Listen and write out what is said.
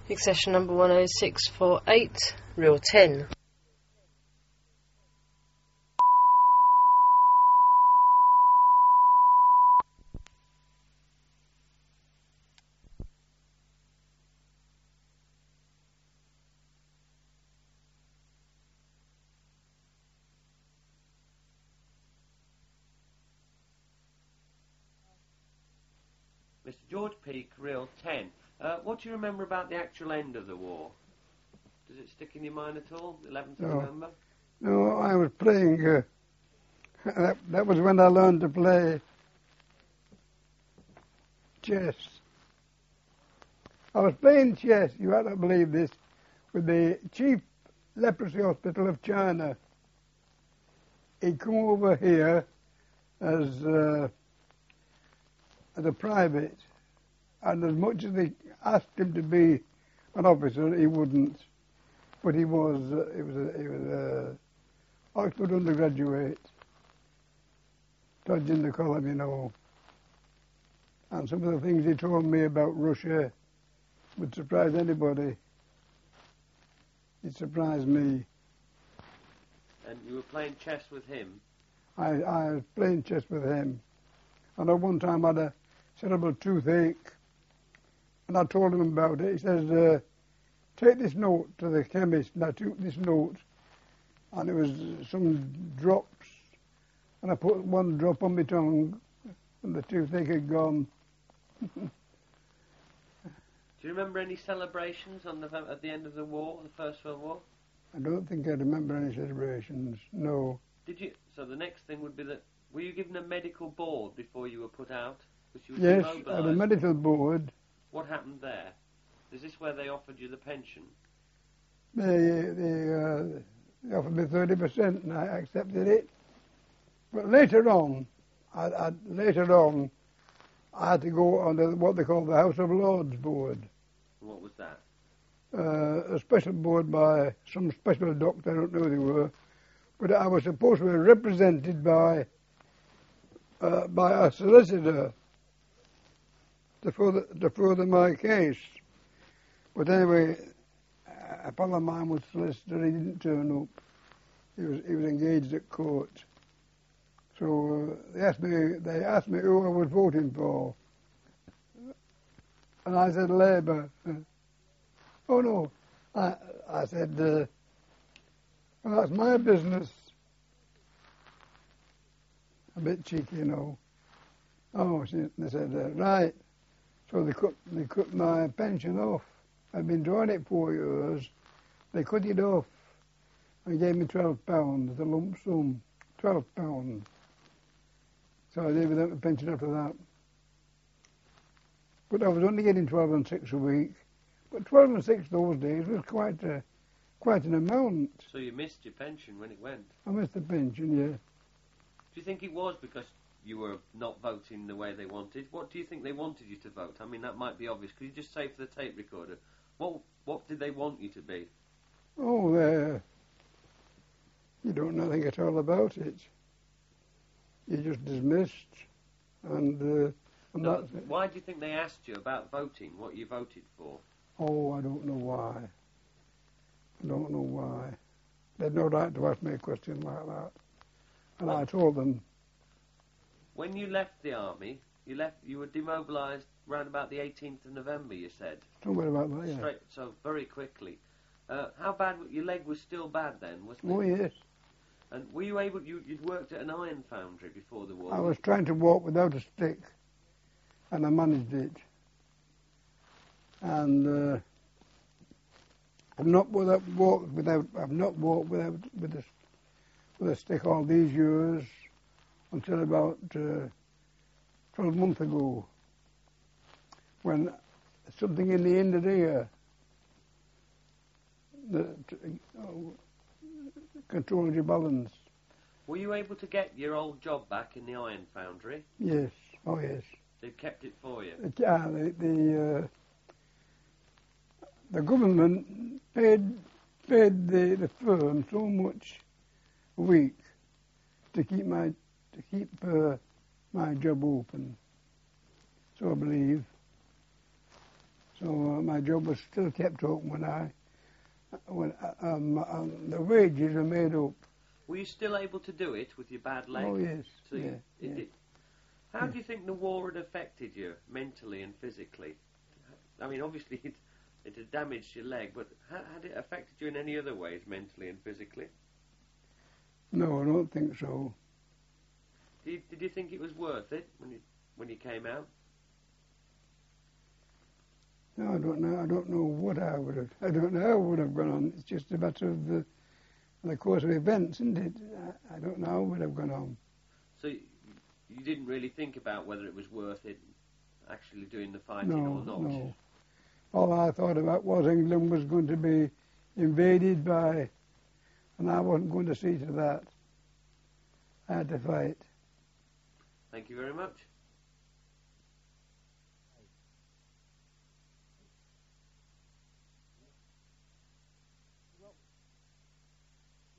Accession number 10648, reel 10. Mr. George Peake, reel 10. What do you remember about the actual end of the war? Does it stick in your mind at all, the 11th of November? No, I was playing, that was when I learned to play chess. I was playing chess, you have to believe this, with the chief leprosy hospital of China. He'd come over here as a private, and as much as they asked him to be an officer, he wouldn't. But he was a Oxford undergraduate, dodging the column, you know. And some of the things he told me about Russia would surprise anybody. It surprised me. And you were playing chess with him? I was playing chess with him. And at one time I had a cerebral toothache, and I told him about it. He says, take this note to the chemist, and I took this note, and it was some drops, and I put one drop on my tongue, and the toothache had gone. Do you remember any celebrations at the end of the war, the First World War? I don't think I remember any celebrations, no. Did you? So the next thing would be that, were you given a medical board before you were put out? Yes, I had a medical board. What happened there? Is this where they offered you the pension? They offered me 30%, and I accepted it. But later on, I had to go under what they call the House of Lords board. What was that? A special board by some special doctor, I don't know who they were, but I was supposed to be represented by a solicitor to further my case. But anyway, a pal of mine was solicitor, he didn't turn up. He was engaged at court. So they asked me who I was voting for. And I said Labour. Oh no, I said, well, that's my business. A bit cheeky, you know. Oh, they said, right. So they cut my pension off. I'd been drawing it 4 years. They cut it off and gave me £12, the lump sum, £12. So I did without the pension after that. But I was only getting 12 and 6 a week. But 12 and 6 those days was quite an amount. So you missed your pension when it went? I missed the pension, yeah. Do you think it was because you were not voting the way they wanted? What do you think they wanted you to vote? I mean, that might be obvious. Could you just say for the tape recorder, what did they want you to be? Oh, you don't know anything at all about it. You're just dismissed, and that's it. Why do you think they asked you about voting, what you voted for? Oh, I don't know why. I don't know why. They had no right to ask me a question like that. And I told them. When you left the army, you were demobilised round about the 18th of November, you said? Somewhere about that, yeah. So very quickly. How bad, your leg was still bad then, wasn't it? Oh, yes. And were you able, you'd worked at an iron foundry before the war? I was trying to walk without a stick, and I managed it. And I've not walked with a stick all these years until about 12 months ago, when something in the end of the year that controls your balance. Were you able to get your old job back in the iron foundry? Yes. Oh, yes. They kept it for you? The government paid the firm so much a week to keep my job open. So I believe. So my job was still kept open when the wages were made up. Were you still able to do it with your bad leg? Oh yes. So how do you think the war had affected you mentally and physically? I mean, obviously it had damaged your leg, but had it affected you in any other ways, mentally and physically? No, I don't think so. Did you think it was worth it when you came out? No, I don't know. I don't know what I would have. I don't know how it would have gone on. It's just a matter of the course of events, isn't it? I don't know how it would have gone on. So you didn't really think about whether it was worth it, actually doing the fighting or not? No. All I thought about was England was going to be invaded by, and I wasn't going to see to that. I had to fight. Thank you very much.